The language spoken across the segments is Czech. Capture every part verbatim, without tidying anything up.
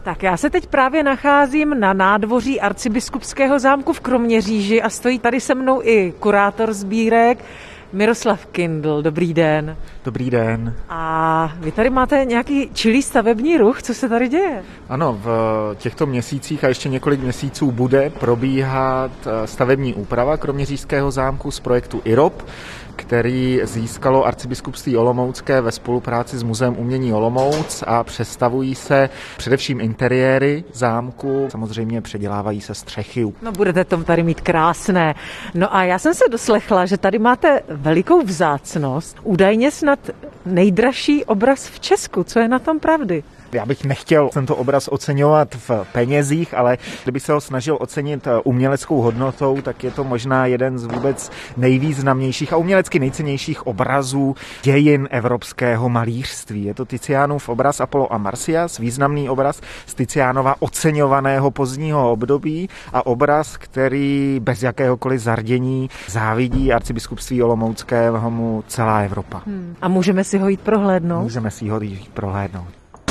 Tak já se teď právě nacházím na nádvoří arcibiskupského zámku v Kroměříži a stojí tady se mnou i kurátor sbírek Miroslav Kindl. Dobrý den. Dobrý den. A vy tady máte nějaký čilý stavební ruch, co se tady děje? Ano, v těchto měsících a ještě několik měsíců bude probíhat stavební úprava Kroměřížského zámku z projektu I R O P, který získalo Arcibiskupství olomoucké ve spolupráci s Muzeem umění Olomouc a přestavují se především interiéry zámku, samozřejmě předělávají se střechy. No budete tom tady mít krásné. No a já jsem se doslechla, že tady máte velikou vzácnost, údajně snad nejdražší obraz v Česku. Co je na tom pravdy? Já bych nechtěl tento obraz oceňovat v penězích, ale kdyby se ho snažil ocenit uměleckou hodnotou, tak je to možná jeden z vůbec nejvýznamnějších a umělecky nejcennějších obrazů dějin evropského malířství. Je to Tizianův obraz Apollo a Marsyas, významný obraz z Tizianova oceňovaného pozdního období a obraz, který bez jakéhokoliv zardění závidí Arcibiskupství olomouckému celá Evropa. Hmm. A můžeme si ho jít prohlédnout? Můžeme si ho jít prohlédnout.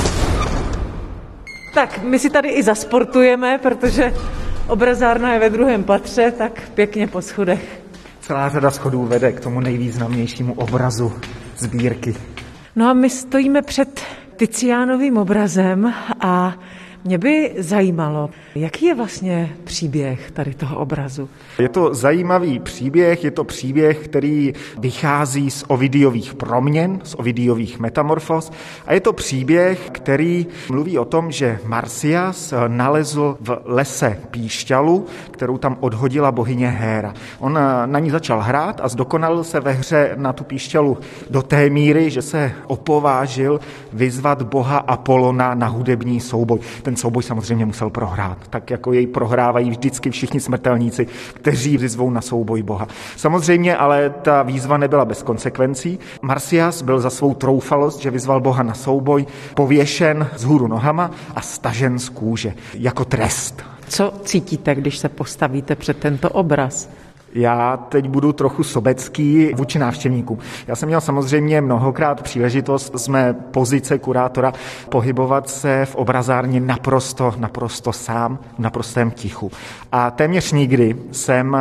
Tak my si tady i zasportujeme, protože obrazárna je ve druhém patře, tak pěkně po schodech. Celá řada schodů vede k tomu nejvýznamnějšímu obrazu sbírky. No a my stojíme před Tizianovým obrazem a mě by zajímalo, jaký je vlastně příběh tady toho obrazu. Je to zajímavý příběh, je to příběh, který vychází z Ovidiových proměn, z Ovidiových metamorfóz a je to příběh, který mluví o tom, že Marsyas nalezl v lese píšťalu, kterou tam odhodila bohyně Héra. On na ní začal hrát a zdokonalil se ve hře na tu píšťalu do té míry, že se opovážil vyzvat boha Apolona na hudební souboj. Ten souboj samozřejmě musel prohrát, tak jako jej prohrávají vždycky všichni smrtelníci, kteří vyzvou na souboj boha. Samozřejmě ale ta výzva nebyla bez konsekvencí. Marsyas byl za svou troufalost, že vyzval boha na souboj, pověšen vzhůru nohama a stažen z kůže jako trest. Co cítíte, když se postavíte před tento obraz? Já teď budu trochu sobecký vůči návštěvníkům. Já jsem měl samozřejmě mnohokrát příležitost z mé pozice kurátora pohybovat se v obrazárně naprosto, naprosto sám, v naprostém tichu. A téměř nikdy jsem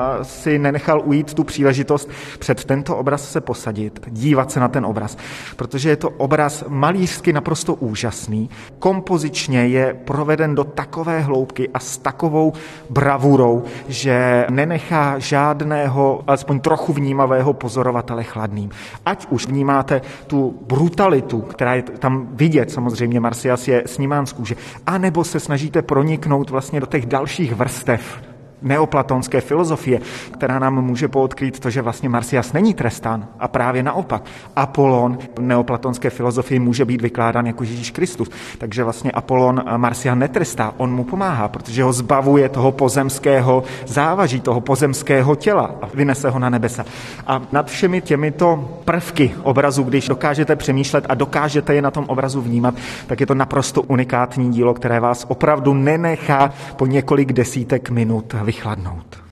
si nenechal ujít tu příležitost před tento obraz se posadit, dívat se na ten obraz, protože je to obraz malířsky naprosto úžasný. Kompozičně je proveden do takové hloubky a s takovou bravurou, že nenechá žádného, alespoň trochu vnímavého pozorovatele chladným. Ať už vnímáte tu brutalitu, která je tam vidět, samozřejmě Marsyas je snímán z kůže, anebo se snažíte proniknout vlastně do těch dalších vrstev neoplatonské filozofie, která nám může poodkrýt to, že vlastně Marsyas není trestán a právě naopak. Apollon v neoplatonské filozofii může být vykládán jako Ježíš Kristus, takže vlastně Apollon Marsyas netrestá, on mu pomáhá, protože ho zbavuje toho pozemského závaží, toho pozemského těla a vynese ho na nebesa. A nad všemi těmito prvky obrazu, když dokážete přemýšlet a dokážete je na tom obrazu vnímat, tak je to naprosto unikátní dílo, které vás opravdu nenechá po několik desítek minut vychladnout.